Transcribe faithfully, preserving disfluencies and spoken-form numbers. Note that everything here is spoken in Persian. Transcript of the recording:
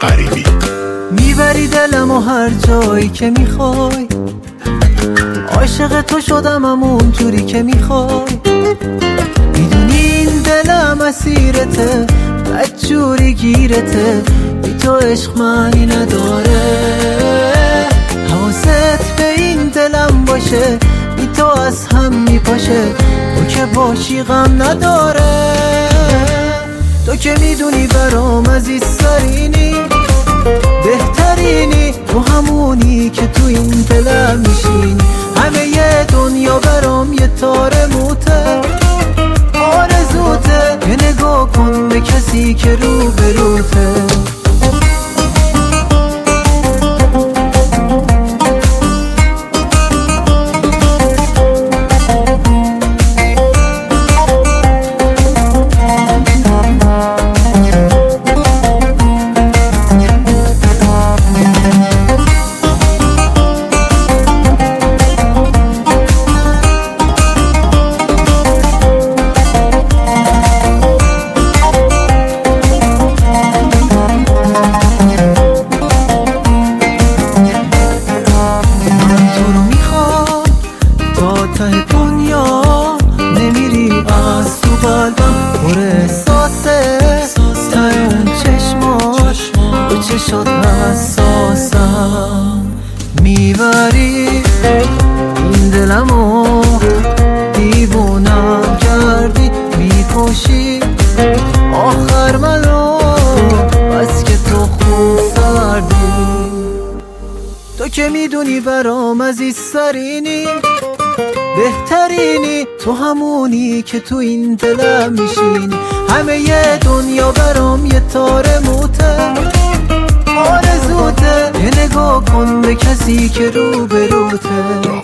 غریبی. میبری دلمو هر جایی که میخوای، عاشق تو شدم همون جوری که میخوای. میدونی این دلم اسیرته، بدجوری گیرته، بی تو عشق معنی نداره. حواست به این دلم باشه، بی تو از هم میپاشه، تو که باشی غم نداره. تو که میدونی برام عزیزترینی، بهترینی، تو همونی که تو این دلم میشینی. همه ی دنیا برام یه تار موته، آرزوته یه نگاه کن به کسی که رو به روته. ته دنیا نمیری از تو قلبم، پر احساسه ته اون چشمات، به چشات حساسم. میبری این دلمو دیوونم کردی، میکشی آخر منو بس که تو خوب سردی. تو که میدونی برام عزیزترینی، بهترینی، تو همونی که تو این دلم میشینی. همه ی دنیا برام یه تار موته، آرزوته یه نگاه کن به کسی که رو به روته.